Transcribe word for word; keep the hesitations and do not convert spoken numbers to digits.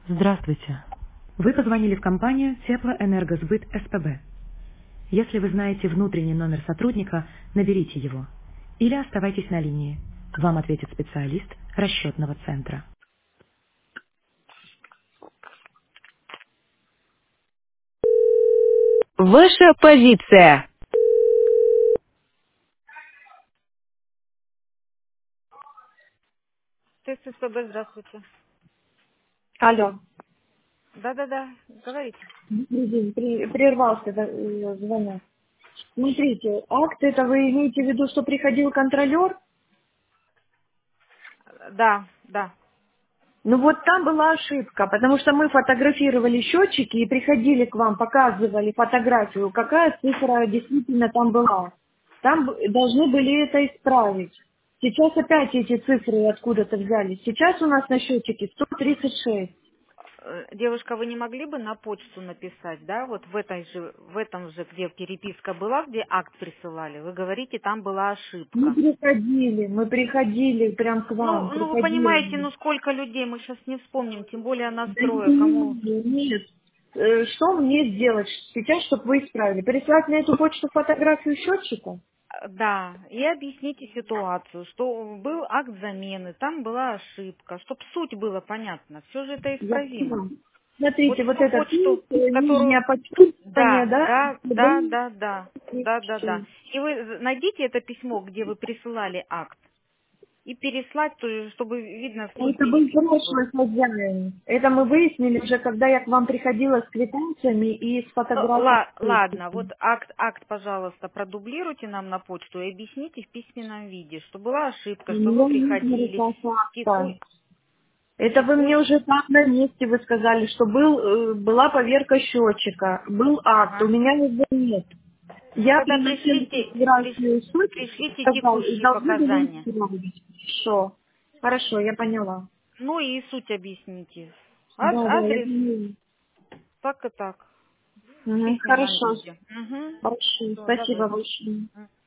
Здравствуйте. Вы позвонили в компанию Теплоэнергосбыт СПБ. Если вы знаете внутренний номер сотрудника, наберите его. Или оставайтесь на линии. Вам ответит специалист расчетного центра. Ваша позиция. Ты с СПБ, здравствуйте. Алло. Да-да-да, говорите. Добрый день. При- прервался да, э, звонок. Смотрите, акт это вы имеете в виду, что приходил контролер? Да, да. Ну вот там была ошибка, потому что мы фотографировали счетчики и приходили к вам, показывали фотографию, какая цифра действительно там была. Там б- должны были это исправить. Сейчас опять эти цифры откуда-то взялись. Сейчас у нас на счетчике сто тридцать шесть. Э, Девушка, вы не могли бы на почту написать, да, вот в этой же, в этом же, где переписка была, где акт присылали, вы говорите, там была Мы ошибка. приходили, мы приходили прям к вам, Ну, ну вы понимаете, приходили. ну сколько людей, мы сейчас не вспомним, тем более Да не настроя, кому... понимаю, нет. Э, Что мне сделать сейчас, чтобы вы исправили? Переслать на эту почту фотографию счетчика? Э, Да, и объясните ситуацию, что был акт замены, там была ошибка, чтобы суть было понятно, все же это Я исправимо. поняла. Вот Смотрите, в вот ту этот почту, пункт, э, которую... нижнее подчеркивание, Да, да, да, да, СПБ да, да, да, да, да. тридцать. И вы з- найдите это письмо, где вы присылали акт, и переслать, то есть, чтобы видно суть Это был переписки была. прошлый хозяин. Это мы выяснили уже, когда я к вам приходила с квитанциями и с Ну, фотографией. ла- ладно, вот акт, акт, пожалуйста, продублируйте нам на почту и объясните в письменном виде, что была ошибка, У что вы меня нет приходили, результата. теку- Это вы мне текущ... уже там на месте вы сказали, что был, э, была поверка счетчика, был акт, у Ага. меня его нет. Ну Я тогда приносила пришлите, фотографию приш- счетчика, пришлите сказал, и текущие должны были показания. исправить. Хорошо. Хорошо, я поняла. Ну и суть объясните. Ад- Да, да, я адрес, поняла. так и так. В Мгм, письменном хорошо. виде. Угу. Хорошо. Все, Спасибо давайте. большое.